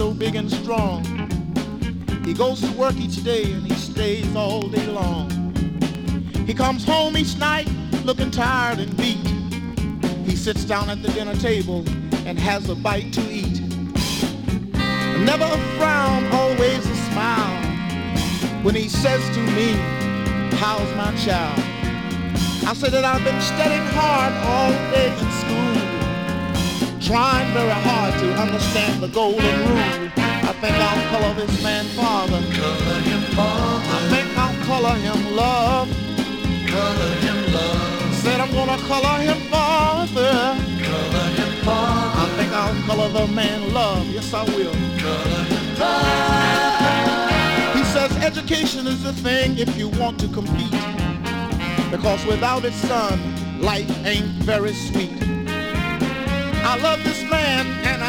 so big and strong. He goes to work each day and he stays all day long. He comes home each night looking tired and beat. He sits down at the dinner table and has a bite to eat. Never a frown, always a smile when he says to me, how's my child? I said that I've been studying hard all day in school, trying very hard to understand the golden rule. I think I'll color this man father. Color him father. I think I'll color him love. Color him love. Said I'm gonna color him father. Color him father. I think I'll color the man love. Yes, I will. Color him love. He says education is the thing if you want to compete, because without it, son, life ain't very sweet. I love this man and